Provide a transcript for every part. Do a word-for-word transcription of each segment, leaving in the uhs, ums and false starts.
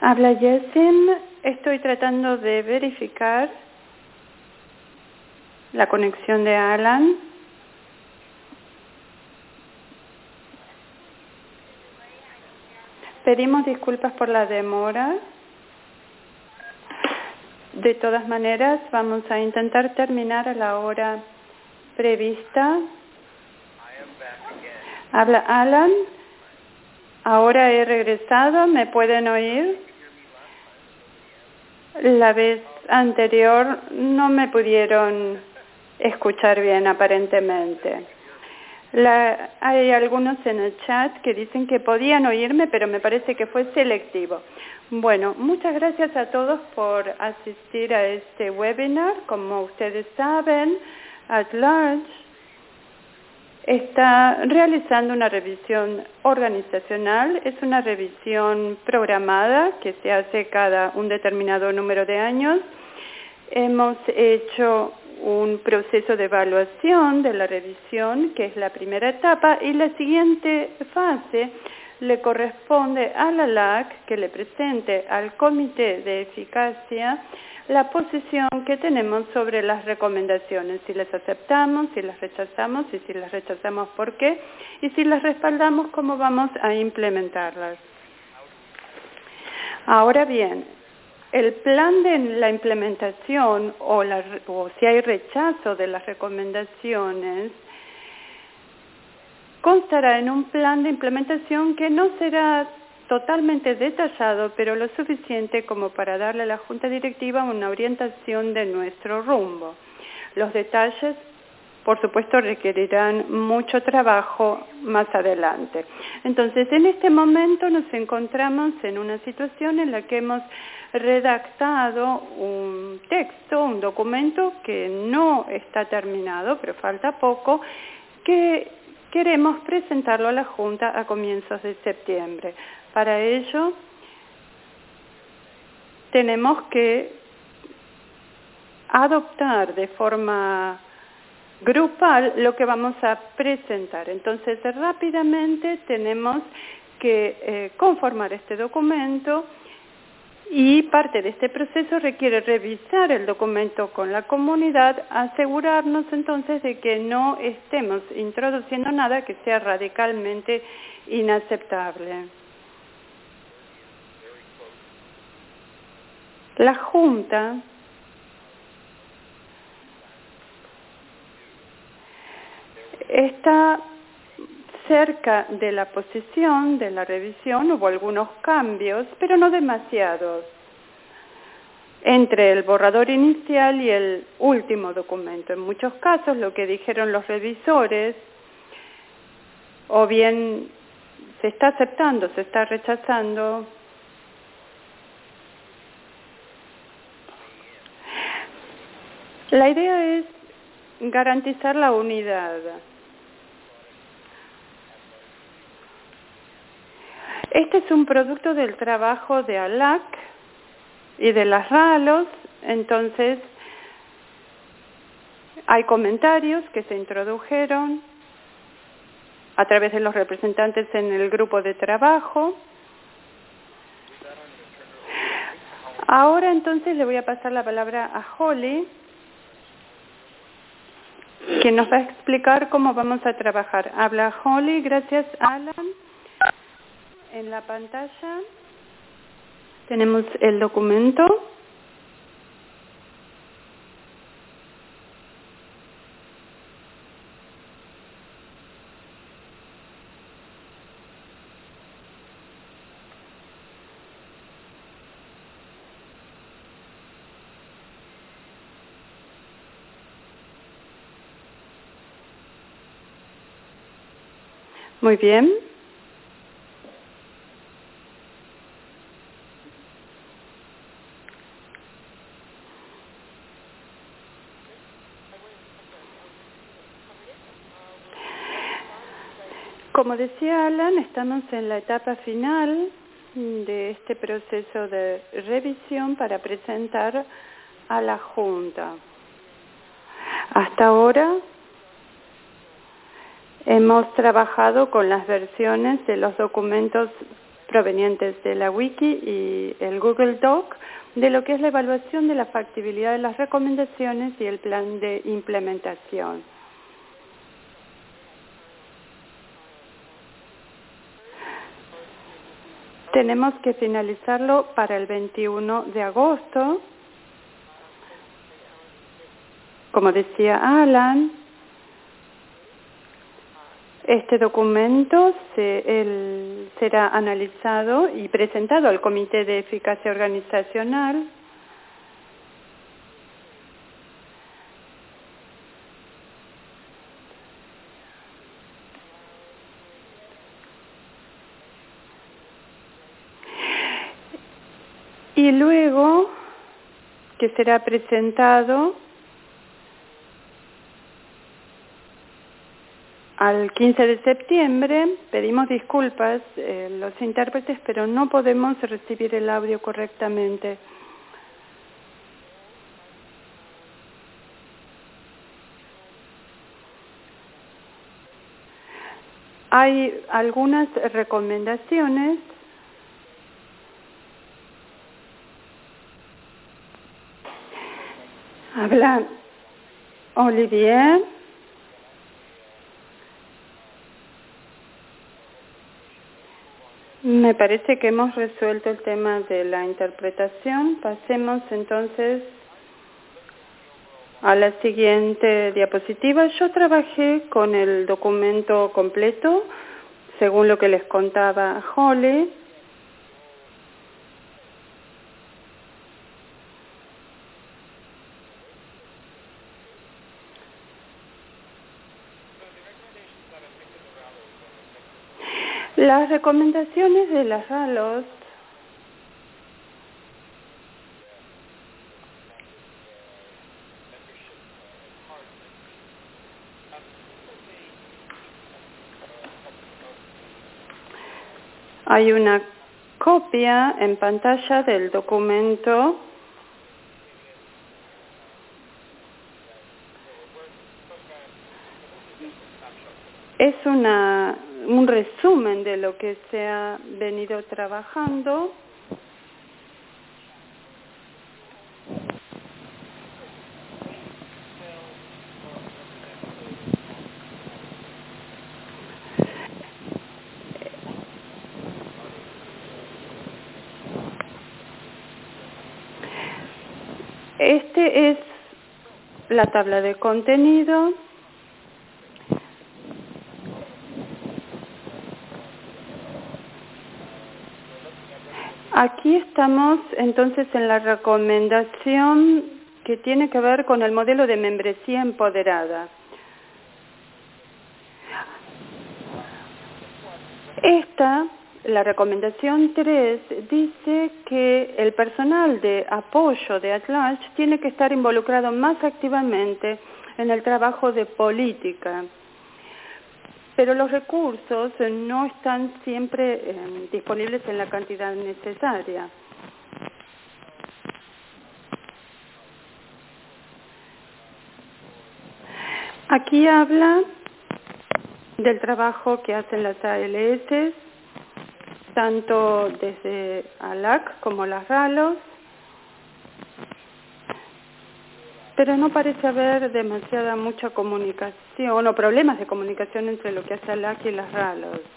Habla Jessim. Estoy tratando de verificar la conexión de Alan. Pedimos disculpas por la demora. De todas maneras, vamos a intentar terminar a la hora prevista. Habla Alan. Ahora he regresado. ¿Me pueden oír? La vez anterior no me pudieron escuchar bien, aparentemente. La, hay algunos en el chat que dicen que podían oírme, pero me parece que fue selectivo. Bueno, muchas gracias a todos por asistir a este webinar. Como ustedes saben, At Large está realizando una revisión organizacional. Es una revisión programada que se hace cada un determinado número de años. Hemos hecho un proceso de evaluación de la revisión, que es la primera etapa, y la siguiente fase le corresponde a la L A C que le presente al Comité de Eficacia la posición que tenemos sobre las recomendaciones, si las aceptamos, si las rechazamos, y si las rechazamos, ¿por qué? Y si las respaldamos, ¿cómo vamos a implementarlas? Ahora bien, el plan de la implementación o, la, o si hay rechazo de las recomendaciones constará en un plan de implementación que no será totalmente detallado, pero lo suficiente como para darle a la Junta Directiva una orientación de nuestro rumbo. Los detalles, por supuesto, requerirán mucho trabajo más adelante. Entonces, en este momento nos encontramos en una situación en la que hemos redactado un texto, un documento que no está terminado, pero falta poco, que queremos presentarlo a la Junta a comienzos de septiembre. Para ello, tenemos que adoptar de forma grupal lo que vamos a presentar. Entonces, rápidamente tenemos que eh, conformar este documento, y parte de este proceso requiere revisar el documento con la comunidad, asegurarnos entonces de que no estemos introduciendo nada que sea radicalmente inaceptable. La Junta está cerca de la posición de la revisión. Hubo algunos cambios, pero no demasiados, entre el borrador inicial y el último documento. En muchos casos, lo que dijeron los revisores, o bien se está aceptando, se está rechazando. La idea es garantizar la unidad. Este es un producto del trabajo de A L A C y de las RALOS, entonces hay comentarios que se introdujeron a través de los representantes en el grupo de trabajo. Ahora entonces le voy a pasar la palabra a Holly, que nos va a explicar cómo vamos a trabajar. Habla Holly. Gracias, Alan. En la pantalla tenemos el documento. Muy bien. Como decía Alan, estamos en la etapa final de este proceso de revisión para presentar a la Junta. Hasta ahora hemos trabajado con las versiones de los documentos provenientes de la Wiki y el Google Doc de lo que es la evaluación de la factibilidad de las recomendaciones y el plan de implementación. Tenemos que finalizarlo para el veintiuno de agosto. Como decía Alan, este documento se, el, será analizado y presentado al Comité de Eficacia Organizacional y luego que será presentado al quince de septiembre. Pedimos disculpas eh, los intérpretes, pero no podemos recibir el audio correctamente. Hay algunas recomendaciones Habla Olivier. Me parece que hemos resuelto el tema de la interpretación. Pasemos entonces a la siguiente diapositiva. Yo trabajé con el documento completo, según lo que les contaba Holly. Las recomendaciones de las R A L O S hay una copia en pantalla del documento. Es una, un resumen de lo que se ha venido trabajando. Este es la tabla de contenido. Aquí estamos entonces en la recomendación que tiene que ver con el modelo de membresía empoderada. Esta, la recomendación tres, dice que el personal de apoyo de At-Large tiene que estar involucrado más activamente en el trabajo de política. Pero los recursos no están siempre eh, disponibles en la cantidad necesaria. Aquí habla del trabajo que hacen las A L S, tanto desde A L A C como las R A L O S, pero no parece haber demasiada mucha comunicación o problemas de comunicación entre lo que hace A L A C y las R A L O S.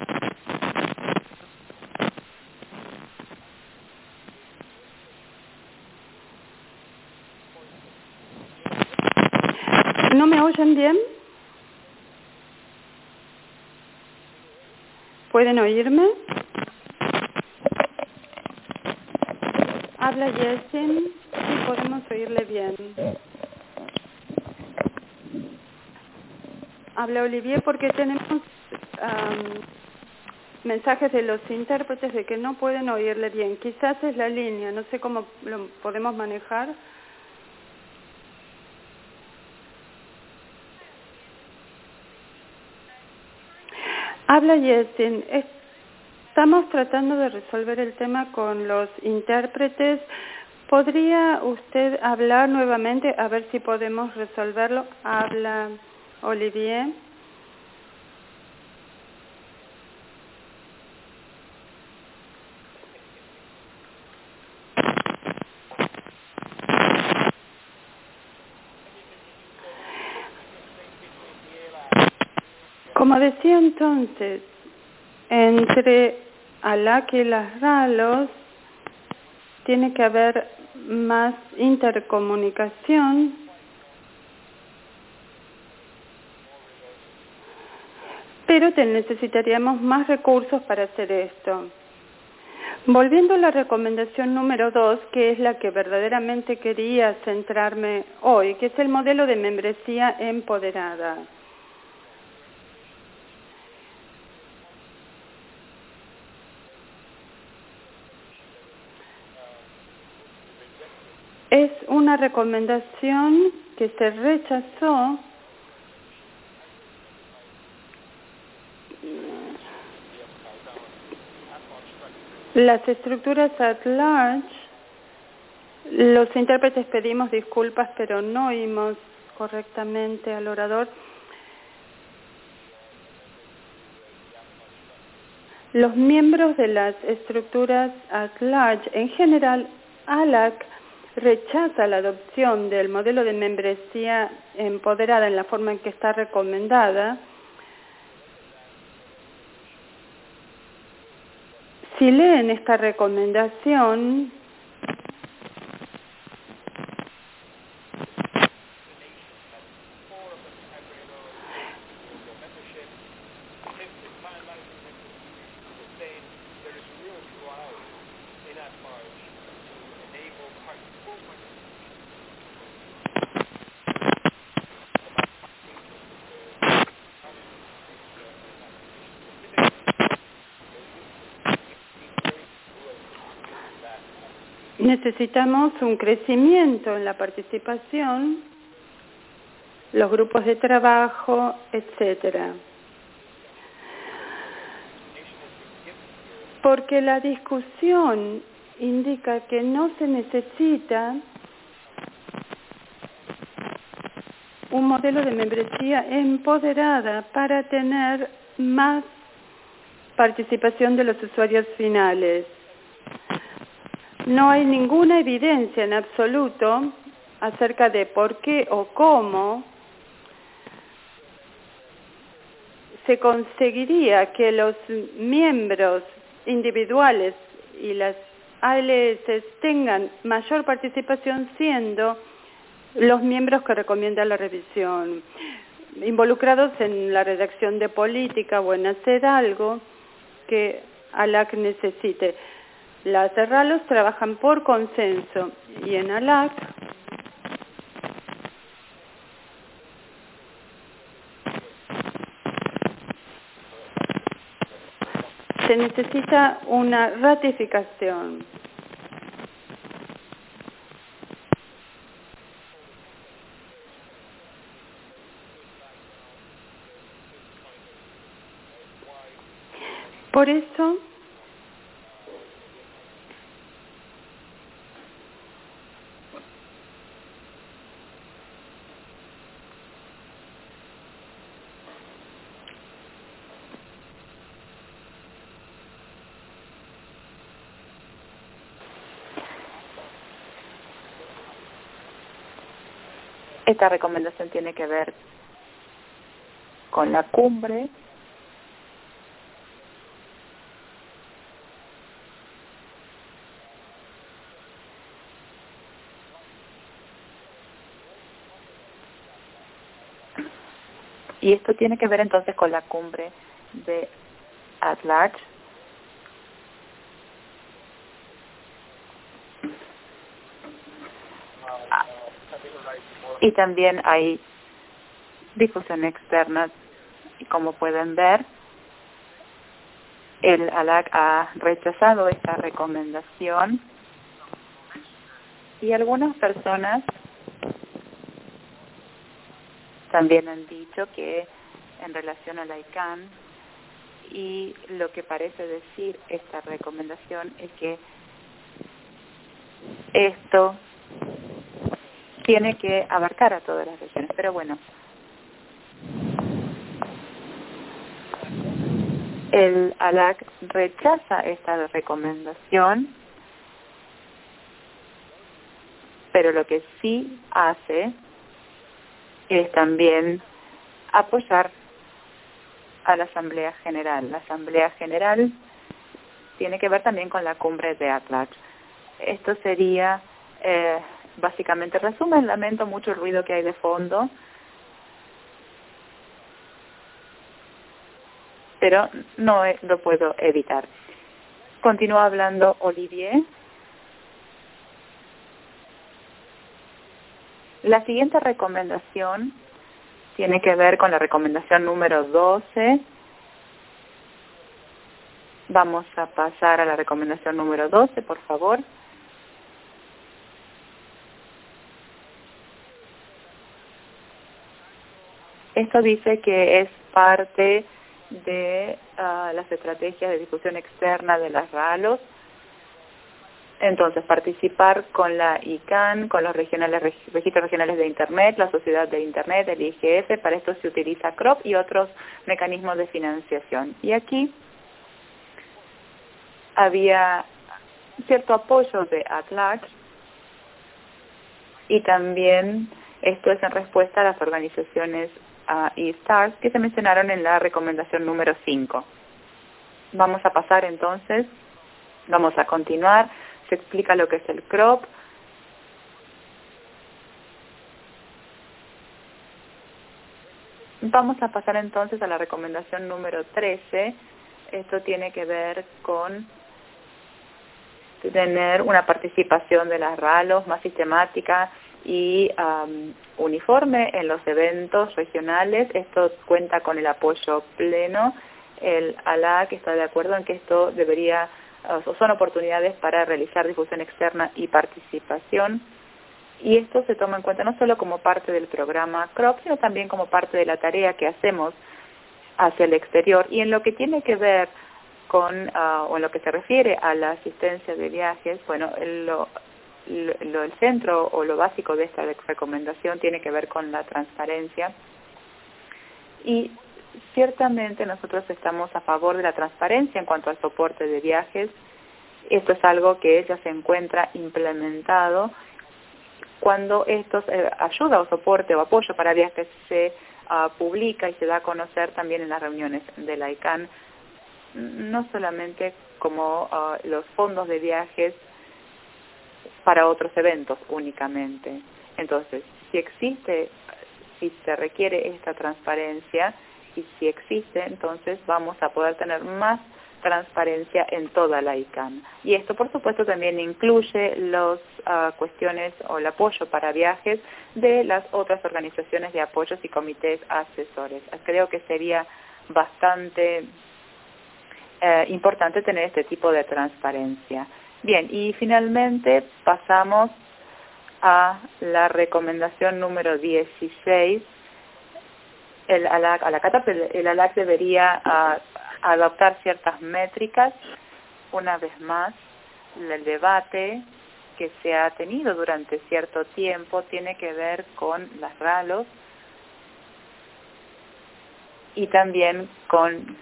¿No me oyen bien? ¿Pueden oírme? Habla Jessin, sí podemos oírle bien. Habla Olivier porque tenemos um, mensajes de los intérpretes de que no pueden oírle bien. Quizás es la línea, no sé cómo lo podemos manejar. Habla Jessin, estamos tratando de resolver el tema con los intérpretes. ¿Podría usted hablar nuevamente a ver si podemos resolverlo? Habla Olivier. Como decía entonces, entre ALAC y las RALOS tiene que haber más intercomunicación, pero te necesitaríamos más recursos para hacer esto. Volviendo a la recomendación número dos, que es la que verdaderamente quería centrarme hoy, que es el modelo de membresía empoderada. Es una recomendación que se rechazó las estructuras at large. Los intérpretes pedimos disculpas, pero no oímos correctamente al orador. Los miembros de las estructuras at large, en general, ALAC rechaza la adopción del modelo de membresía empoderada en la forma en que está recomendada. Si leen esta recomendación, necesitamos un crecimiento en la participación, los grupos de trabajo, etcétera. Porque la discusión indica que no se necesita un modelo de membresía empoderada para tener más participación de los usuarios finales. No hay ninguna evidencia en absoluto acerca de por qué o cómo se conseguiría que los miembros individuales y las A L S tengan mayor participación siendo los miembros que recomienda la revisión, involucrados en la redacción de política o en hacer algo que ALAC necesite. Las RALOS trabajan por consenso y en ALAC se necesita una ratificación. Por eso, esta recomendación tiene que ver con la cumbre y esto tiene que ver entonces con la cumbre de at large. Y también hay difusión externa y como pueden ver, el ALAC ha rechazado esta recomendación y algunas personas también han dicho que en relación a la I C A N y lo que parece decir esta recomendación es que esto tiene que abarcar a todas las regiones. Pero bueno, el ALAC rechaza esta recomendación, pero lo que sí hace es también apoyar a la Asamblea General. La Asamblea General tiene que ver también con la cumbre de ATLAC. Esto sería eh, básicamente resumen. Lamento mucho el ruido que hay de fondo, pero no lo puedo evitar. Continúa hablando Olivier. La siguiente recomendación tiene que ver con la recomendación número doce. Vamos a pasar a la recomendación número doce, por favor. Esto dice que es parte de uh, las estrategias de difusión externa de las RALOS. Entonces, participar con la I C A N, con los regionales, registros regionales de Internet, la Sociedad de Internet, el I G F. Para esto se utiliza C R O P y otros mecanismos de financiación. Y aquí había cierto apoyo de ATLAC, y también esto es en respuesta a las organizaciones uh, e-Stars que se mencionaron en la recomendación número cinco. Vamos a pasar entonces, vamos a continuar. Se explica lo que es el C R O P. Vamos a pasar entonces a la recomendación número trece. Esto tiene que ver con tener una participación de las RALOS más sistemática y um, uniforme en los eventos regionales. Esto cuenta con el apoyo pleno. El A L A C está de acuerdo en que esto debería, o son oportunidades para realizar difusión externa y participación. Y esto se toma en cuenta no solo como parte del programa C R O P, sino también como parte de la tarea que hacemos hacia el exterior. Y en lo que tiene que ver con, uh, o en lo que se refiere a la asistencia de viajes, bueno, el, lo, lo, el centro o lo básico de esta recomendación tiene que ver con la transparencia. Y ciertamente nosotros estamos a favor de la transparencia en cuanto al soporte de viajes. Esto es algo que ya se encuentra implementado. Cuando esto eh, ayuda o soporte o apoyo para viajes se uh, publica y se da a conocer también en las reuniones de la I C A N, no solamente como uh, los fondos de viajes para otros eventos únicamente. Entonces, si existe, si se requiere esta transparencia, y si existe, entonces vamos a poder tener más transparencia en toda la I C A N. Y esto, por supuesto, también incluye las uh, cuestiones o el apoyo para viajes de las otras organizaciones de apoyos y comités asesores. Creo que sería bastante eh, importante tener este tipo de transparencia. Bien, y finalmente pasamos a la recomendación número dieciséis. El A L A C, a la CATAP, el A L A C debería uh, adoptar ciertas métricas. Una vez más, el debate que se ha tenido durante cierto tiempo tiene que ver con las RALOS y también con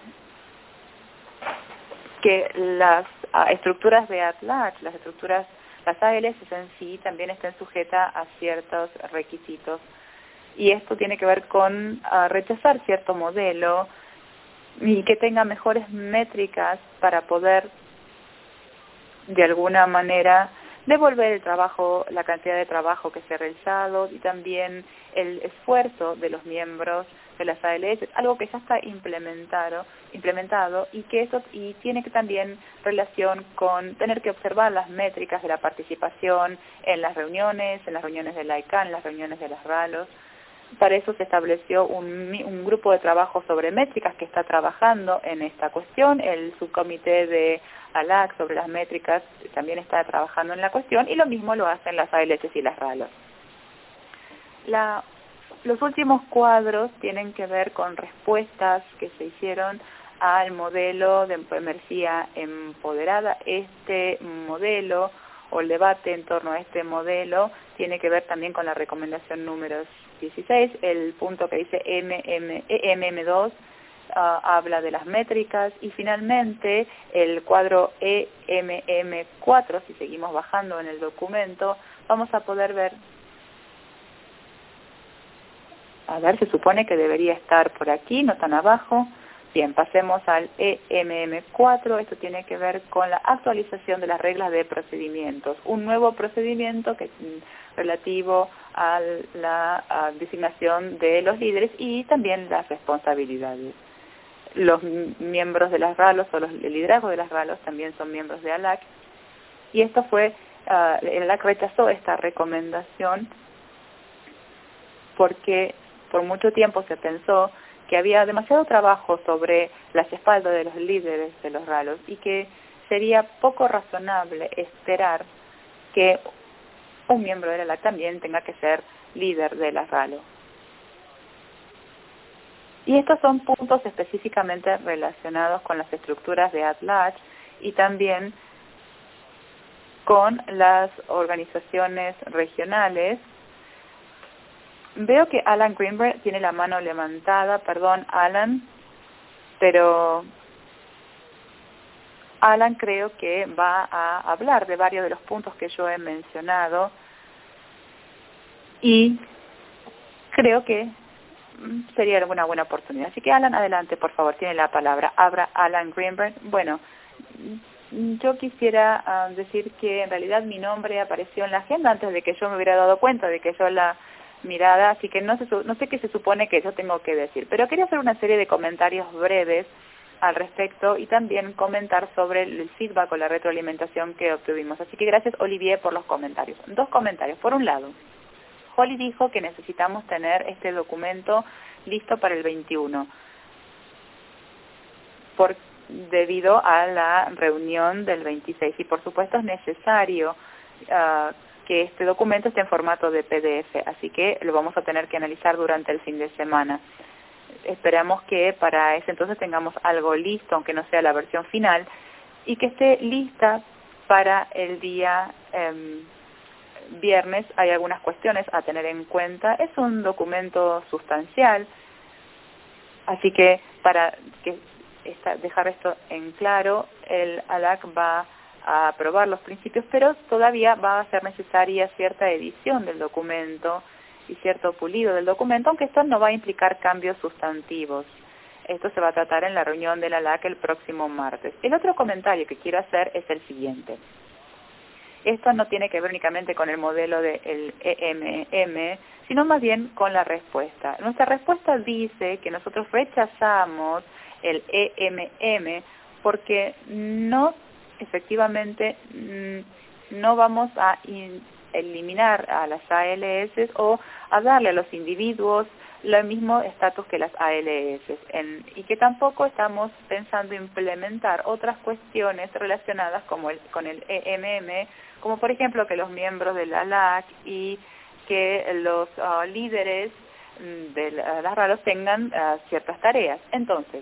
que las uh, estructuras de ATLAC, las estructuras, las A L S en sí, también estén sujetas a ciertos requisitos. Y esto tiene que ver con uh, rechazar cierto modelo y que tenga mejores métricas para poder, de alguna manera, devolver el trabajo, la cantidad de trabajo que se ha realizado y también el esfuerzo de los miembros de las A L S, algo que ya está implementado, implementado y que eso y tiene que también relación con tener que observar las métricas de la participación en las reuniones, en las reuniones de la I C A N, en las reuniones de las RALOS. Para eso se estableció un, un grupo de trabajo sobre métricas que está trabajando en esta cuestión. El subcomité de A L A C sobre las métricas también está trabajando en la cuestión y lo mismo lo hacen las A L S y las RALOS. La, los últimos cuadros tienen que ver con respuestas que se hicieron al modelo de energía empoderada. Este modelo o el debate en torno a este modelo tiene que ver también con la recomendación número dieciséis, el punto que dice M M dos uh, habla de las métricas y finalmente el cuadro E M M cuatro, si seguimos bajando en el documento, vamos a poder ver, a ver, se supone que debería estar por aquí, no tan abajo, Bien, pasemos al E M M cuatro. Esto tiene que ver con la actualización de las reglas de procedimientos. Un nuevo procedimiento que relativo a la a designación de los líderes y también las responsabilidades. Los miembros de las RALOS o los, el liderazgo de las RALOS también son miembros de ALAC. Y esto fue, uh, el ALAC rechazó esta recomendación porque por mucho tiempo se pensó que había demasiado trabajo sobre las espaldas de los líderes de los RALOS y que sería poco razonable esperar que un miembro de la ALAC también tenga que ser líder de las RALOS. Y estos son puntos específicamente relacionados con las estructuras de AT-LAC y también con las organizaciones regionales. Veo que Alan Greenberg tiene la mano levantada. Perdón, Alan, pero Alan creo que va a hablar de varios de los puntos que yo he mencionado y creo que sería una buena oportunidad. Así que Alan, adelante, por favor, tiene la palabra. Abra Alan Greenberg. Bueno, yo quisiera uh, decir que en realidad mi nombre apareció en la agenda antes de que yo me hubiera dado cuenta de que yo la mirada, así que no sé, no sé qué se supone que yo tengo que decir. Pero quería hacer una serie de comentarios breves al respecto y también comentar sobre el feedback o la retroalimentación que obtuvimos. Así que gracias, Olivier, por los comentarios. Dos comentarios. Por un lado, Holly dijo que necesitamos tener este documento listo para el veintiuno, por, debido a la reunión del veintiséis. Y por supuesto es necesario uh, que este documento esté en formato de P D F, así que lo vamos a tener que analizar durante el fin de semana. Esperamos que para ese entonces tengamos algo listo, aunque no sea la versión final, y que esté lista para el día eh, viernes. Hay algunas cuestiones a tener en cuenta. Es un documento sustancial, así que para que esta, dejar esto en claro, el ALAC va a aprobar los principios, pero todavía va a ser necesaria cierta edición del documento y cierto pulido del documento, aunque esto no va a implicar cambios sustantivos. Esto se va a tratar en la reunión del ALAC el próximo martes. El otro comentario que quiero hacer es el siguiente. Esto no tiene que ver únicamente con el modelo del E M M, sino más bien con la respuesta. Nuestra respuesta dice que nosotros rechazamos el E M M porque no, efectivamente, no vamos a eliminar a las A L S o a darle a los individuos el mismo estatus que las A L S, en, y que tampoco estamos pensando implementar otras cuestiones relacionadas como el, con el E M M, como por ejemplo que los miembros de la ALAC y que los uh, líderes de las RALOS tengan uh, ciertas tareas. Entonces,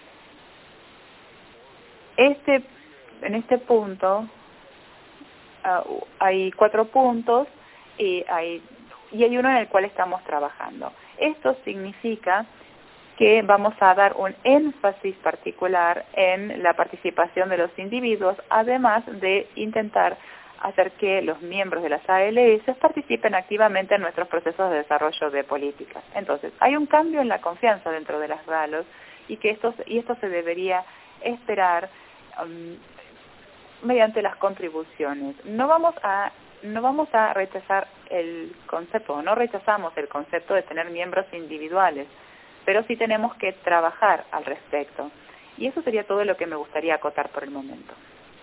este, en este punto uh, hay cuatro puntos y hay, y hay uno en el cual estamos trabajando. Esto significa que vamos a dar un énfasis particular en la participación de los individuos, además de intentar hacer que los miembros de las A L S participen activamente en nuestros procesos de desarrollo de políticas. Entonces, hay un cambio en la confianza dentro de las RALOS y que esto, y esto se debería esperar um, mediante las contribuciones. No vamos a no vamos a rechazar el concepto, no rechazamos el concepto de tener miembros individuales, pero sí tenemos que trabajar al respecto. Y eso sería todo lo que me gustaría acotar por el momento.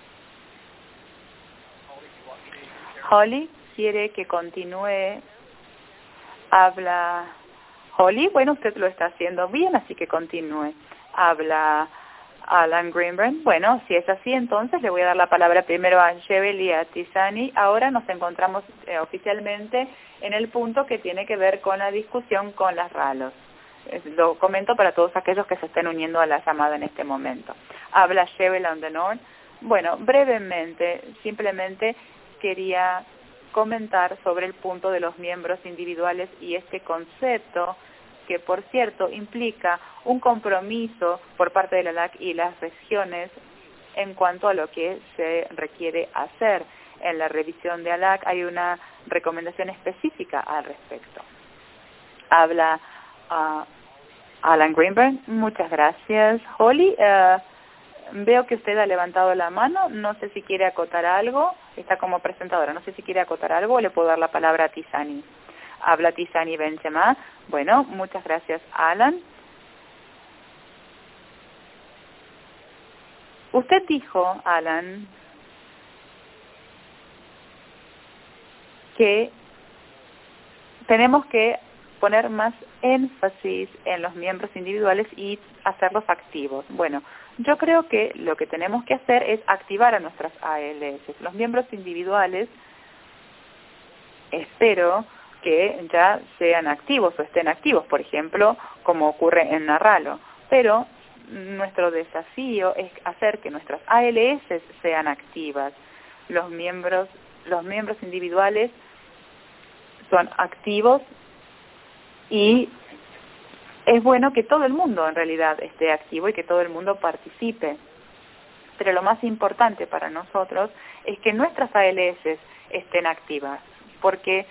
Holly quiere que continúe. Habla Holly. Bueno, usted lo está haciendo bien, así que continúe. Habla Alan Greenberg. Bueno, si es así, entonces le voy a dar la palabra primero a Jebel y a Tizani. Ahora nos encontramos eh, oficialmente en el punto que tiene que ver con la discusión con las RALOS. Eh, lo comento para todos aquellos que se estén uniendo a la llamada en este momento. Habla Jebel on the North. Bueno, brevemente, simplemente quería comentar sobre el punto de los miembros individuales y este concepto que, por cierto, implica un compromiso por parte de la ALAC y las regiones en cuanto a lo que se requiere hacer. En la revisión de ALAC hay una recomendación específica al respecto. Habla uh, Alan Greenberg, muchas gracias. Holly, uh, veo que usted ha levantado la mano, no sé si quiere acotar algo, está como presentadora, no sé si quiere acotar algo o le puedo dar la palabra a Tizani. Habla Tizani Benzema. Bueno, muchas gracias, Alan. Usted dijo, Alan, que tenemos que poner más énfasis en los miembros individuales y hacerlos activos. Bueno, yo creo que lo que tenemos que hacer es activar a nuestras A L S. Los miembros individuales, espero que ya sean activos o estén activos, por ejemplo, como ocurre en Narralo. Pero nuestro desafío es hacer que nuestras A L S sean activas. Los miembros, los miembros individuales son activos y es bueno que todo el mundo en realidad esté activo y que todo el mundo participe. Pero lo más importante para nosotros es que nuestras A L S estén activas, porque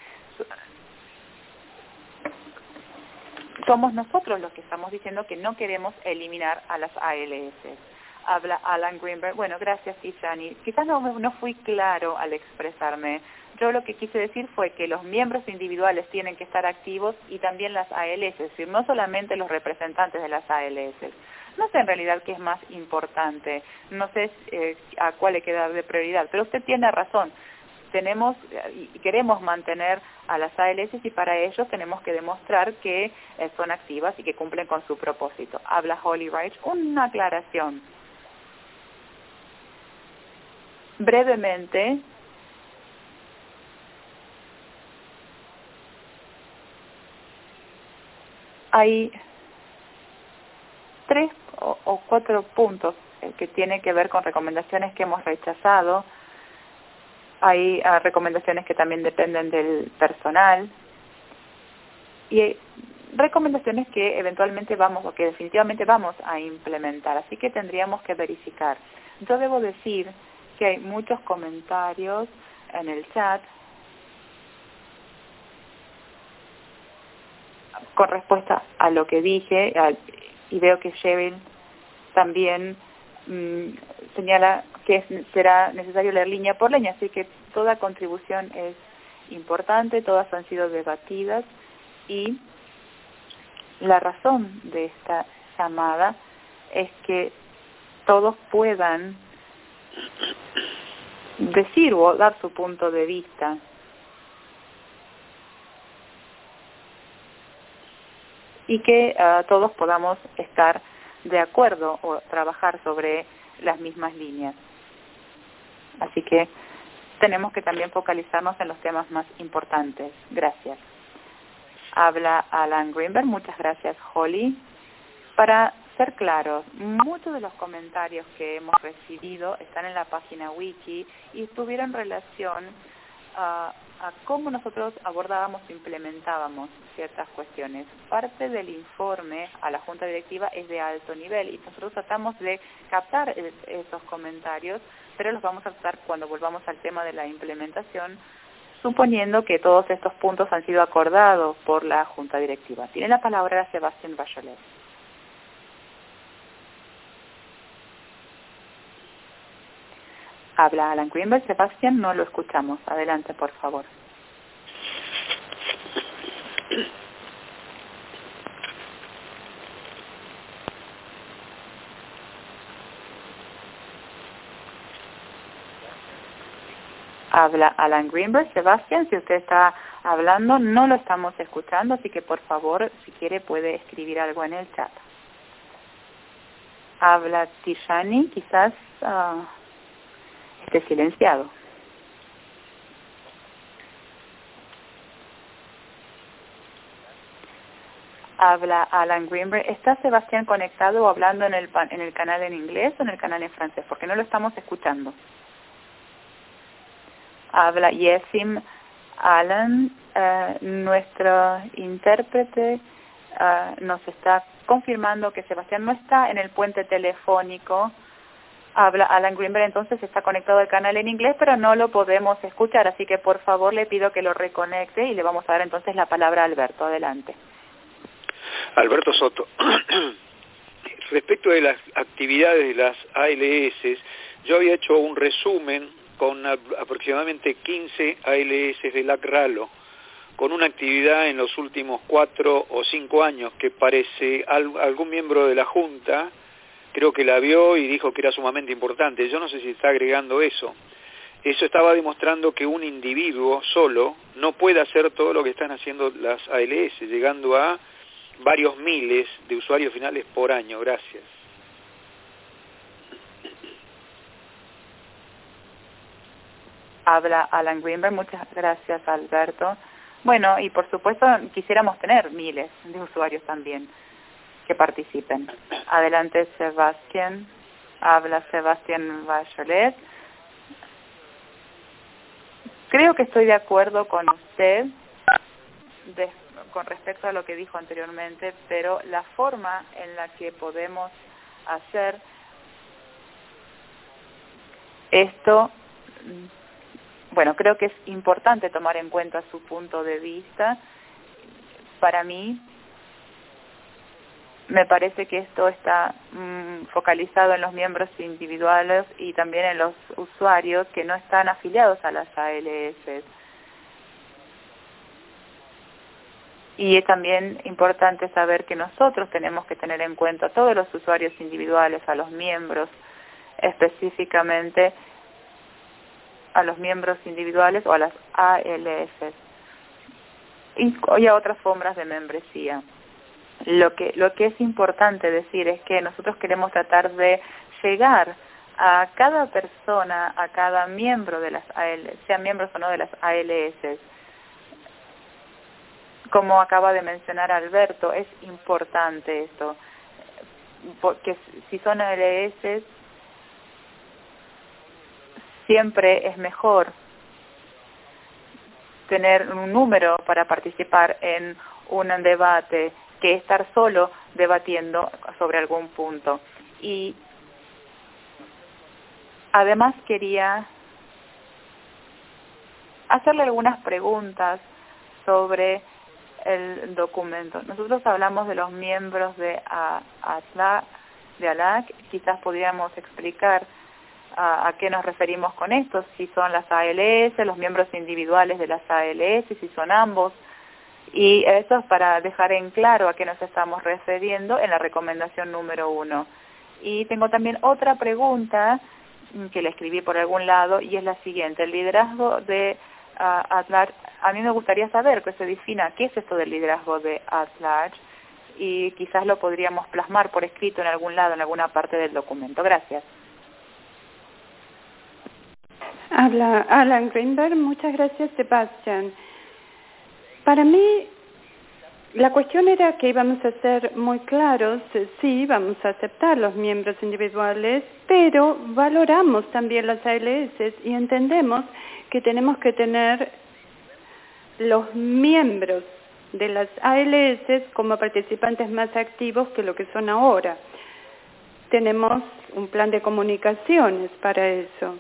somos nosotros los que estamos diciendo que no queremos eliminar a las A L S. Habla Alan Greenberg. Bueno, gracias, Tizani. Quizás no, no fui claro al expresarme. Yo lo que quise decir fue que los miembros individuales tienen que estar activos y también las A L S, es decir, no solamente los representantes de las A L S. No sé en realidad qué es más importante, no sé eh, a cuál le queda de prioridad, pero usted tiene razón. Tenemos y queremos mantener a las A L S y para ello tenemos que demostrar que eh, son activas y que cumplen con su propósito. Habla Holly Reich. Una aclaración. Brevemente, hay tres o, o cuatro puntos eh, que tienen que ver con recomendaciones que hemos rechazado. Hay uh, recomendaciones que también dependen del personal y hay recomendaciones que eventualmente vamos o que definitivamente vamos a implementar, así que tendríamos que verificar. Yo debo decir que hay muchos comentarios en el chat con respuesta a lo que dije a, y veo que Cheryl también mmm, señala que es, será necesario leer línea por línea, así que toda contribución es importante, todas han sido debatidas y la razón de esta llamada es que todos puedan decir o dar su punto de vista. Y que uh, todos podamos estar de acuerdo o trabajar sobre las mismas líneas. Así que tenemos que también focalizarnos en los temas más importantes. Gracias. Habla Alan Greenberg. Muchas gracias, Holly. Para ser claros, muchos de los comentarios que hemos recibido están en la página wiki y tuvieron relación a, a cómo nosotros abordábamos e implementábamos ciertas cuestiones. Parte del informe a la Junta Directiva es de alto nivel y nosotros tratamos de captar el, esos comentarios, pero los vamos a tratar cuando volvamos al tema de la implementación, suponiendo que todos estos puntos han sido acordados por la Junta Directiva. Tiene la palabra Sebastián Bachelet. Habla Alan Greenberg. Sebastián, no lo escuchamos. Adelante, por favor. Habla Alan Greenberg. Sebastián, si usted está hablando, no lo estamos escuchando, así que por favor, si quiere, puede escribir algo en el chat. Habla Tishani, quizás uh, esté silenciado. Habla Alan Greenberg. ¿Está Sebastián conectado o hablando en el, en el canal en inglés o en el canal en francés? Porque no lo estamos escuchando. Habla Yesim Alan. Uh, nuestro intérprete uh, nos está confirmando que Sebastián no está en el puente telefónico. Habla Alan Greenberg, entonces está conectado al canal en inglés, pero no lo podemos escuchar, así que por favor le pido que lo reconecte y le vamos a dar entonces la palabra a Alberto. Adelante. Alberto Soto. Respecto de las actividades de las A L S, yo había hecho un resumen con aproximadamente quince A L S de LAC-RALO, con una actividad en los últimos cuatro o cinco años que parece algún miembro de la Junta, creo que la vio y dijo que era sumamente importante. Yo no sé si está agregando eso. Eso estaba demostrando que un individuo solo no puede hacer todo lo que están haciendo las A L S, llegando a varios miles de usuarios finales por año. Gracias. Habla Alan Greenberg. Muchas gracias, Alberto. Bueno, y por supuesto quisiéramos tener miles de usuarios también que participen. Adelante, Sebastián. Habla Sebastián Bachelet. Creo que estoy de acuerdo con usted de, con respecto a lo que dijo anteriormente, pero la forma en la que podemos hacer esto, bueno, creo que es importante tomar en cuenta su punto de vista. Para mí, me parece que esto está mmm, focalizado en los miembros individuales y también en los usuarios que no están afiliados a las A L S. Y es también importante saber que nosotros tenemos que tener en cuenta a todos los usuarios individuales, a los miembros, específicamente a los miembros individuales o a las A L S y, y a otras formas de membresía. Lo que, lo que es importante decir es que nosotros queremos tratar de llegar a cada persona, a cada miembro de las A L S, sean miembros o no de las A L S. Como acaba de mencionar Alberto, es importante esto, porque si son A L S, siempre es mejor tener un número para participar en un debate que estar solo debatiendo sobre algún punto. Y además quería hacerle algunas preguntas sobre el documento. Nosotros hablamos de los miembros de ATLAC, de ALAC, quizás podríamos explicar a, a qué nos referimos con esto, si son las A L S, los miembros individuales de las A L S, si son ambos. Y eso es para dejar en claro a qué nos estamos refiriendo en la recomendación número uno. Y tengo también otra pregunta que le escribí por algún lado y es la siguiente. El liderazgo de uh, ATLAC, a mí me gustaría saber que se defina qué es esto del liderazgo de ATLAC y quizás lo podríamos plasmar por escrito en algún lado, en alguna parte del documento. Gracias. Habla Alan Greenberg. Muchas gracias, Sebastián. Para mí, la cuestión era que íbamos a ser muy claros, sí, vamos a aceptar los miembros individuales, pero valoramos también las A L S y entendemos que tenemos que tener los miembros de las A L S como participantes más activos que lo que son ahora. Tenemos un plan de comunicaciones para eso.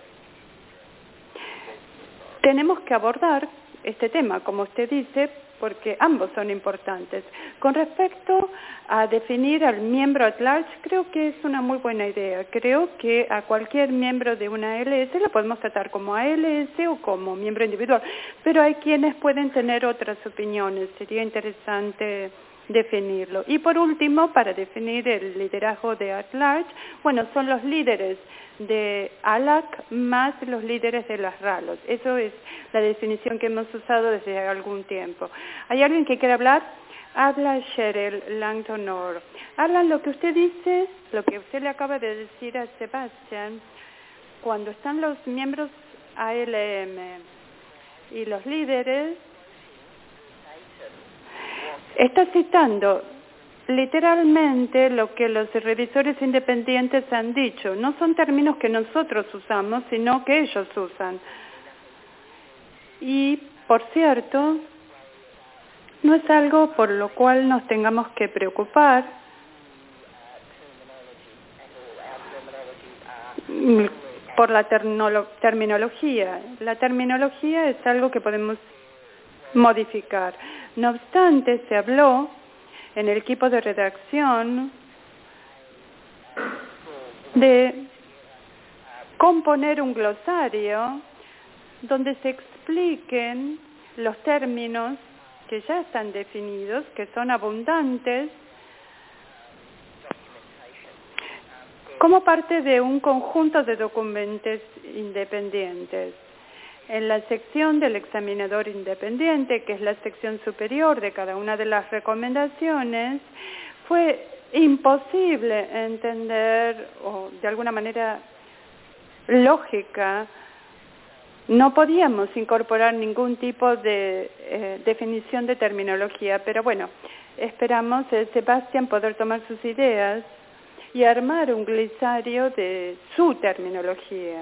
Tenemos que abordar este tema, como usted dice, porque ambos son importantes. Con respecto a definir al miembro at large, creo que es una muy buena idea. Creo que a cualquier miembro de una A L S lo podemos tratar como A L S o como miembro individual, pero hay quienes pueden tener otras opiniones. Sería interesante definirlo. Y por último, para definir el liderazgo de at large, bueno, son los líderes de ALAC más los líderes de las RALOS. Eso es la definición que hemos usado desde algún tiempo. ¿Hay alguien que quiera hablar? Habla Cheryl Langton-Orr. Habla lo que usted dice, lo que usted le acaba de decir a Sebastián, cuando están los miembros A L M y los líderes, está citando literalmente lo que los revisores independientes han dicho. No son términos que nosotros usamos, sino que ellos usan. Y, por cierto, no es algo por lo cual nos tengamos que preocupar por la terminología. La terminología es algo que podemos modificar. No obstante, se habló en el equipo de redacción de componer un glosario donde se expliquen los términos que ya están definidos, que son abundantes, como parte de un conjunto de documentos independientes. En la sección del examinador independiente, que es la sección superior de cada una de las recomendaciones, fue imposible entender, o de alguna manera lógica, no podíamos incorporar ningún tipo de eh, definición de terminología, pero bueno, esperamos, eh, Sebastián, poder tomar sus ideas y armar un glosario de su terminología.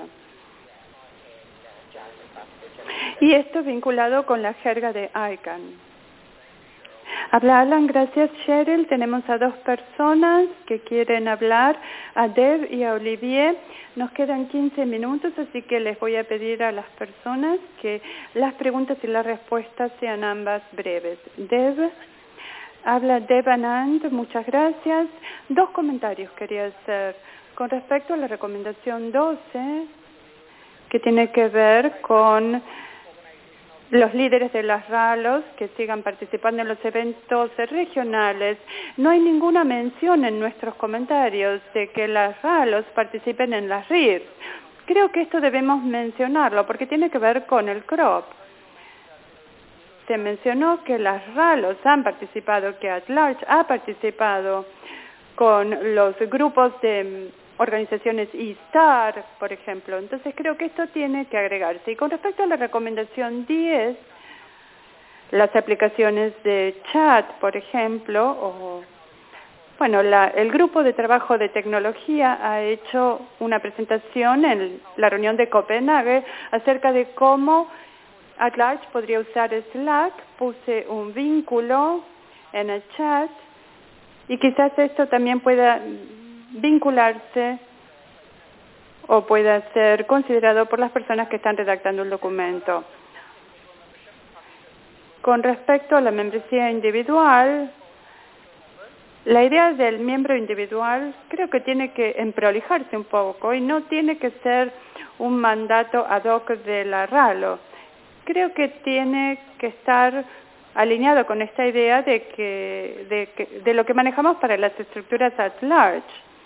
Y esto vinculado con la jerga de I C A N. Habla Alan, gracias Cheryl. Tenemos a dos personas que quieren hablar, a Deb y a Olivier. Nos quedan quince minutos, así que les voy a pedir a las personas que las preguntas y las respuestas sean ambas breves. Deb, habla Deb Anand, muchas gracias. Dos comentarios quería hacer con respecto a la recomendación doce, que tiene que ver con los líderes de las RALOS que sigan participando en los eventos regionales. No hay ninguna mención en nuestros comentarios de que las RALOS participen en las R I R S. Creo que esto debemos mencionarlo porque tiene que ver con el C R O P. Se mencionó que las RALOS han participado, que At Large ha participado con los grupos de organizaciones E S T A R, por ejemplo. Entonces creo que esto tiene que agregarse. Y con respecto a la recomendación diez, las aplicaciones de chat, por ejemplo, o bueno, la, el grupo de trabajo de tecnología ha hecho una presentación en la reunión de Copenhague acerca de cómo At Large podría usar Slack. Puse un vínculo en el chat y quizás esto también pueda vincularse o pueda ser considerado por las personas que están redactando el documento. Con respecto a la membresía individual, la idea del miembro individual creo que tiene que emprolijarse un poco y no tiene que ser un mandato ad hoc de la RALO. Creo que tiene que estar alineado con esta idea de, que, de, que, de lo que manejamos para las estructuras at large.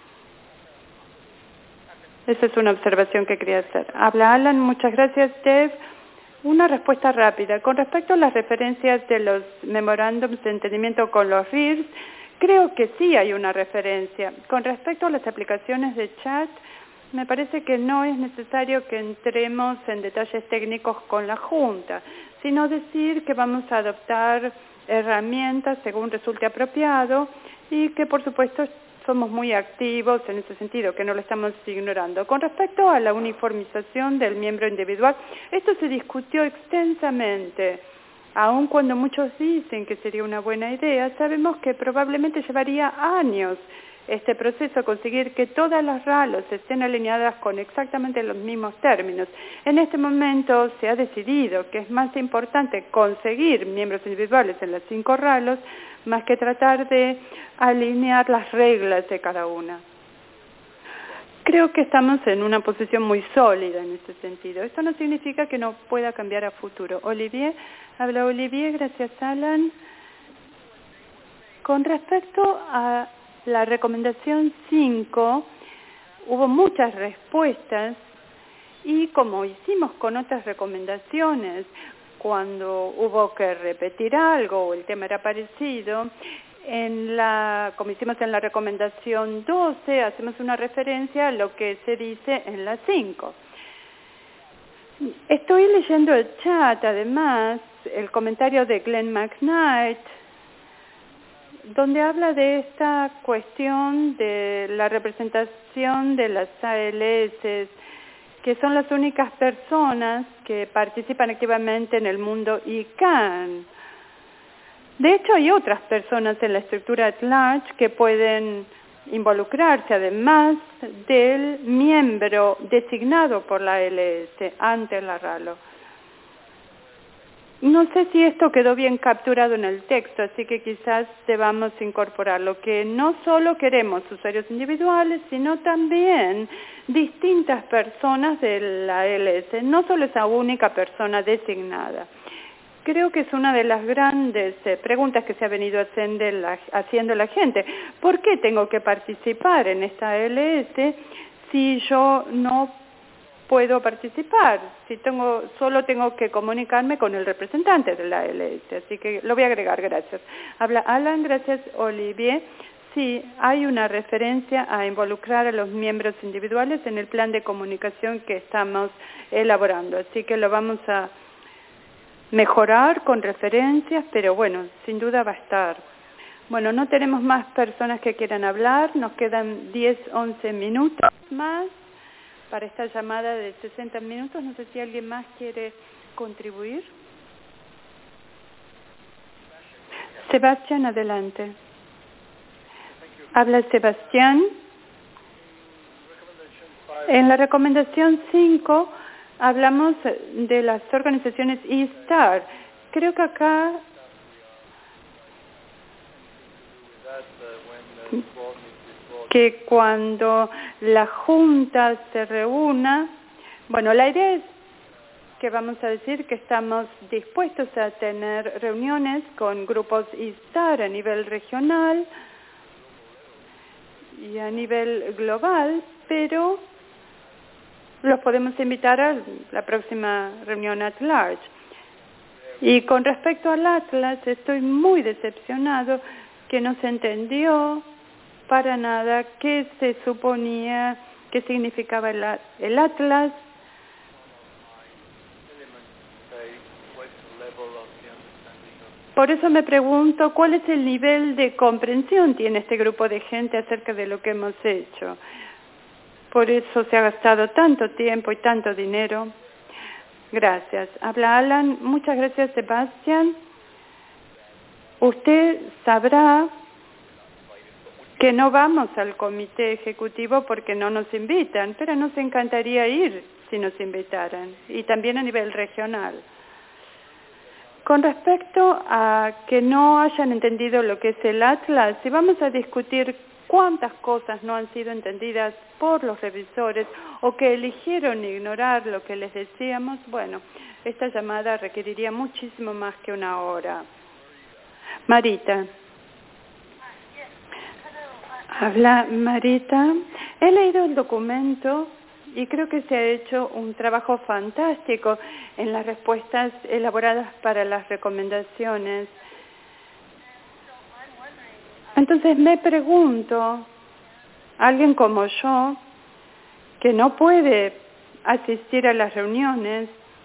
Esa es una observación que quería hacer. Habla Alan, muchas gracias, Deb. Una respuesta rápida. Con respecto a las referencias de los memorándums de entendimiento con los R I R S, creo que sí hay una referencia. Con respecto a las aplicaciones de chat, me parece que no es necesario que entremos en detalles técnicos con la Junta, sino decir que vamos a adoptar herramientas según resulte apropiado y que, por supuesto, somos muy activos en ese sentido, que no lo estamos ignorando. Con respecto a la uniformización del miembro individual, esto se discutió extensamente. Aun cuando muchos dicen que sería una buena idea, sabemos que probablemente llevaría años este proceso, conseguir que todas las RALOS estén alineadas con exactamente los mismos términos. En este momento se ha decidido que es más importante conseguir miembros individuales en las cinco RALOS más que tratar de alinear las reglas de cada una. Creo que estamos en una posición muy sólida en este sentido. Esto no significa que no pueda cambiar a futuro. Olivier, habla Olivier, gracias Alan. Con respecto a la recomendación cinco, hubo muchas respuestas y como hicimos con otras recomendaciones, cuando hubo que repetir algo o el tema era parecido, en la, como hicimos en la recomendación doce, hacemos una referencia a lo que se dice en la cinco. Estoy leyendo el chat, además, el comentario de Glenn McKnight, donde habla de esta cuestión de la representación de las A L S, que son las únicas personas que participan activamente en el mundo I C A N. De hecho, hay otras personas en la estructura at large que pueden involucrarse, además del miembro designado por la A L S ante la RALO. no sé si esto quedó bien capturado en el texto, así que quizás debamos incorporarlo, que no solo queremos usuarios individuales, sino también distintas personas de la A L S, no solo esa única persona designada. Creo que es una de las grandes eh, preguntas que se ha venido haciendo la, haciendo la gente. ¿Por qué tengo que participar en esta A L S si yo no puedo participar? Si tengo, solo tengo que comunicarme con el representante de la A L S. Así que lo voy a agregar, gracias. Habla Alan, gracias Olivier. Sí, hay una referencia a involucrar a los miembros individuales en el plan de comunicación que estamos elaborando. Así que lo vamos a mejorar con referencias, pero bueno, sin duda va a estar. Bueno, no tenemos más personas que quieran hablar, nos quedan diez, once minutos más para esta llamada de sesenta minutos. No sé si alguien más quiere contribuir. Sebastián, adelante. Habla Sebastián. En la recomendación cinco hablamos de las organizaciones E-Star. Creo que acá que cuando la Junta se reúna, bueno, la idea es que vamos a decir que estamos dispuestos a tener reuniones con grupos E-Star a nivel regional y a nivel global, pero los podemos invitar a la próxima reunión at large. Y con respecto al Atlas, estoy muy decepcionado que no se entendió para nada qué se suponía, qué significaba el, el Atlas. Por eso me pregunto cuál es el nivel de comprensión tiene este grupo de gente acerca de lo que hemos hecho. Por eso se ha gastado tanto tiempo y tanto dinero. Gracias. Habla Alan. Muchas gracias, Sebastián. Usted sabrá que no vamos al comité ejecutivo porque no nos invitan, pero nos encantaría ir si nos invitaran, y también a nivel regional. Con respecto a que no hayan entendido lo que es el Atlas, si vamos a discutir cuántas cosas no han sido entendidas por los revisores o que eligieron ignorar lo que les decíamos, bueno, esta llamada requeriría muchísimo más que una hora. Marita. Habla Marita. He leído el documento y creo que se ha hecho un trabajo fantástico en las respuestas elaboradas para las recomendaciones. Entonces me pregunto, alguien como yo, que no puede asistir a las reuniones,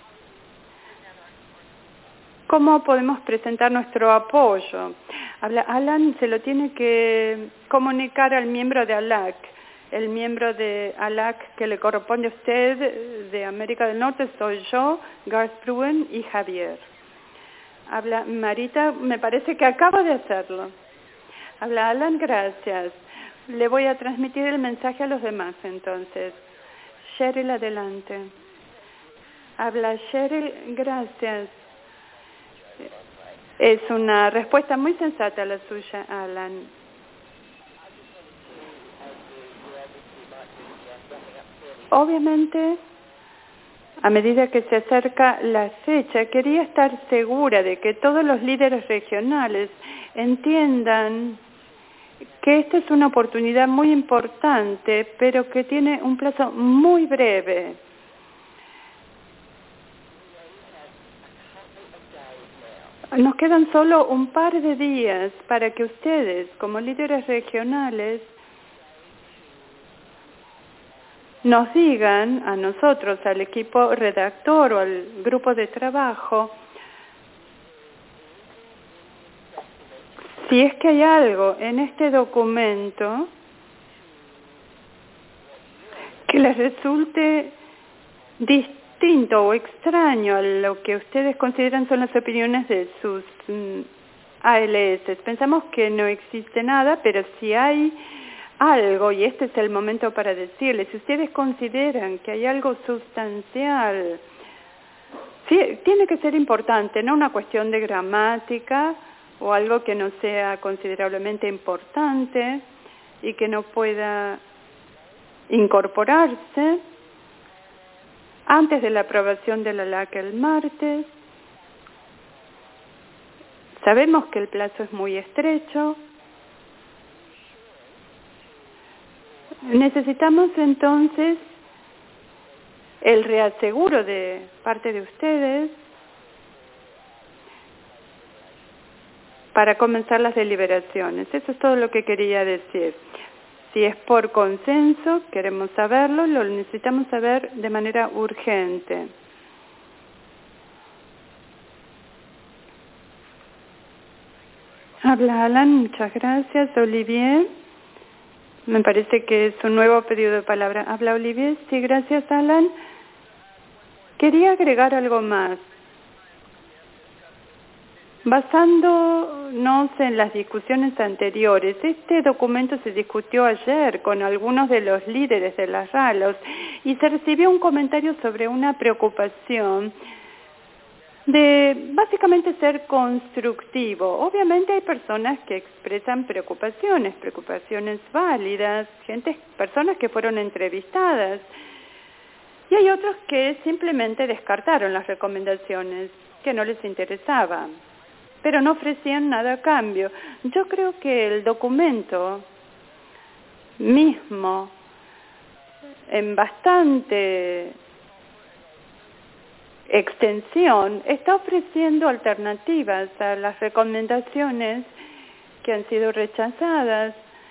¿cómo podemos presentar nuestro apoyo? Alan se lo tiene que comunicar al miembro de A L A C. El miembro de A L A C que le corresponde a usted de América del Norte soy yo, Garth Bruen y Javier. Habla Marita, me parece que acaba de hacerlo. Habla Alan, gracias. Le voy a transmitir el mensaje a los demás entonces. Cheryl, adelante. Habla Cheryl, gracias. Es una respuesta muy sensata la suya, Alan. Obviamente, a medida que se acerca la fecha, quería estar segura de que todos los líderes regionales entiendan que esta es una oportunidad muy importante, pero que tiene un plazo muy breve. Nos quedan solo un par de días para que ustedes, como líderes regionales, nos digan a nosotros, al equipo redactor o al grupo de trabajo, si es que hay algo en este documento que les resulte distinto o extraño a lo que ustedes consideran son las opiniones de sus mm, A L S. Pensamos que no existe nada, pero si hay algo, y este es el momento para decirles, si ustedes consideran que hay algo sustancial sí, tiene que ser importante, no una cuestión de gramática o algo que no sea considerablemente importante y que no pueda incorporarse antes de la aprobación de la L A C el martes. Sabemos que el plazo es muy estrecho. Necesitamos entonces el reaseguro de parte de ustedes para comenzar las deliberaciones. Eso es todo lo que quería decir. Si es por consenso, queremos saberlo, lo necesitamos saber de manera urgente. Habla Alan, muchas gracias. Olivier, me parece que es un nuevo pedido de palabra. Habla Olivier, sí, gracias Alan. Quería agregar algo más. Basándonos en las discusiones anteriores, este documento se discutió ayer con algunos de los líderes de las RALOS y se recibió un comentario sobre una preocupación de básicamente ser constructivo. Obviamente hay personas que expresan preocupaciones, preocupaciones válidas, gente, personas que fueron entrevistadas, y hay otros que simplemente descartaron las recomendaciones, que no les interesaban, pero no ofrecían nada a cambio. Yo creo que el documento mismo, en bastante extensión, está ofreciendo alternativas a las recomendaciones que han sido rechazadas,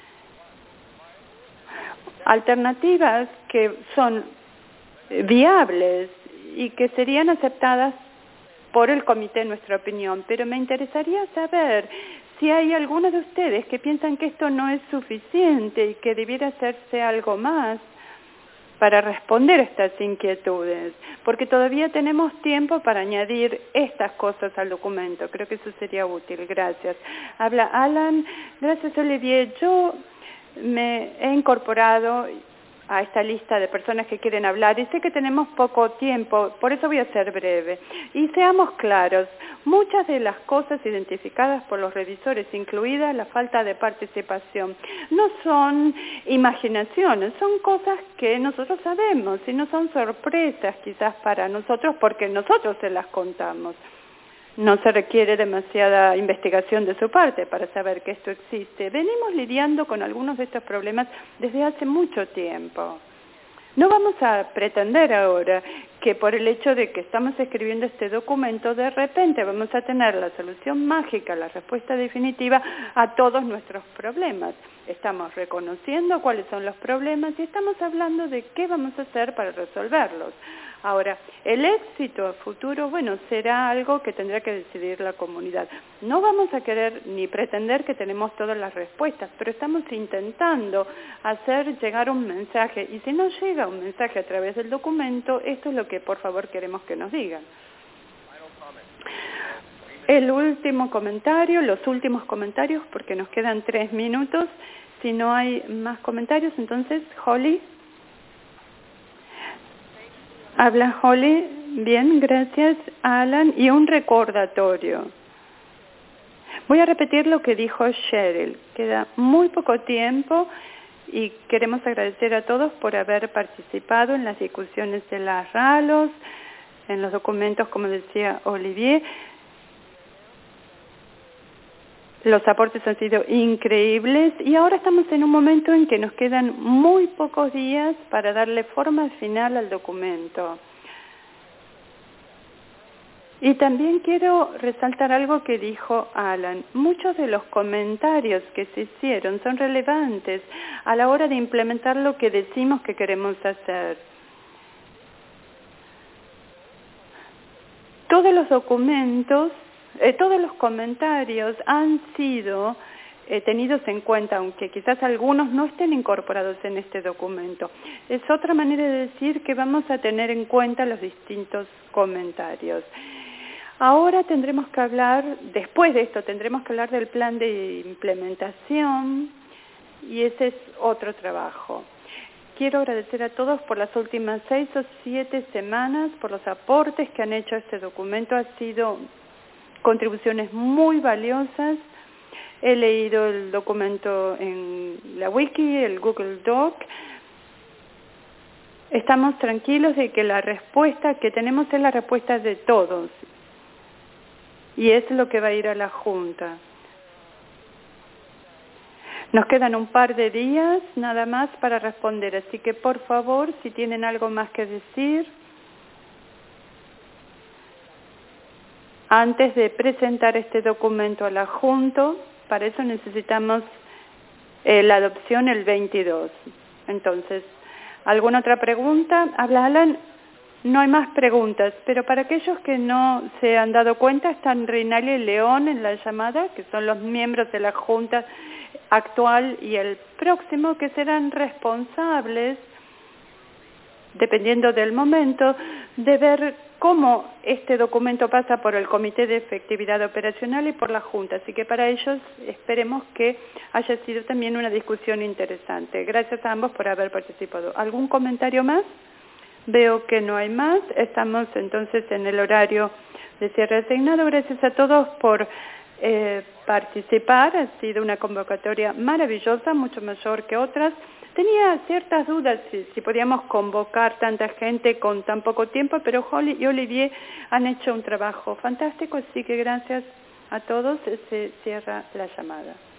alternativas que son viables y que serían aceptadas por el comité en nuestra opinión, pero me interesaría saber si hay algunos de ustedes que piensan que esto no es suficiente y que debiera hacerse algo más para responder a estas inquietudes, porque todavía tenemos tiempo para añadir estas cosas al documento. Creo que eso sería útil. Gracias. Habla Alan. Gracias, Olivier. Yo me he incorporado a esta lista de personas que quieren hablar y sé que tenemos poco tiempo, por eso voy a ser breve. Y seamos claros, muchas de las cosas identificadas por los revisores, incluida la falta de participación, no son imaginaciones, son cosas que nosotros sabemos y no son sorpresas quizás para nosotros porque nosotros se las contamos. No se requiere demasiada investigación de su parte para saber que esto existe. Venimos lidiando con algunos de estos problemas desde hace mucho tiempo. No vamos a pretender ahora que por el hecho de que estamos escribiendo este documento, de repente vamos a tener la solución mágica, la respuesta definitiva a todos nuestros problemas. Estamos reconociendo cuáles son los problemas y estamos hablando de qué vamos a hacer para resolverlos. Ahora, el éxito a futuro, bueno, será algo que tendrá que decidir la comunidad. No vamos a querer ni pretender que tenemos todas las respuestas, pero estamos intentando hacer llegar un mensaje. Y si no llega un mensaje a través del documento, esto es lo que por favor queremos que nos digan. El último comentario, los últimos comentarios, porque nos quedan tres minutos. Si no hay más comentarios, entonces, Holly. Habla Holly. Bien, gracias, Alan. Y un recordatorio. Voy a repetir lo que dijo Cheryl. Queda muy poco tiempo y queremos agradecer a todos por haber participado en las discusiones de las RALOS, en los documentos, como decía Olivier. Los aportes han sido increíbles y ahora estamos en un momento en que nos quedan muy pocos días para darle forma final al documento. Y también quiero resaltar algo que dijo Alan. Muchos de los comentarios que se hicieron son relevantes a la hora de implementar lo que decimos que queremos hacer. Todos los documentos Eh, todos los comentarios han sido eh, tenidos en cuenta, aunque quizás algunos no estén incorporados en este documento. Es otra manera de decir que vamos a tener en cuenta los distintos comentarios. Ahora tendremos que hablar, después de esto, tendremos que hablar del plan de implementación y ese es otro trabajo. quiero agradecer a todos por las últimas seis o siete semanas, por los aportes que han hecho a este documento. Ha sido contribuciones muy valiosas. He leído el documento en la wiki, el Google Doc. Estamos tranquilos de que la respuesta que tenemos es la respuesta de todos. Y es lo que va a ir a la Junta. Nos quedan un par de días nada más para responder, así que por favor, si tienen algo más que decir, antes de presentar este documento a la Junta, para eso necesitamos eh, la adopción el veintidós. Entonces, ¿alguna otra pregunta? Habla Alan. No hay más preguntas, pero para aquellos que no se han dado cuenta, están Rinaldi y León en la llamada, que son los miembros de la Junta actual y el próximo, que serán responsables, dependiendo del momento, de ver cómo este documento pasa por el Comité de Efectividad Operacional y por la Junta. Así que para ellos esperemos que haya sido también una discusión interesante. Gracias a ambos por haber participado. ¿Algún comentario más? Veo que no hay más. Estamos entonces en el horario de cierre asignado. Gracias a todos por eh, participar. Ha sido una convocatoria maravillosa, mucho mayor que otras. Tenía ciertas dudas si, si podíamos convocar tanta gente con tan poco tiempo, pero Holly y Olivier han hecho un trabajo fantástico, así que gracias a todos. Se cierra la llamada.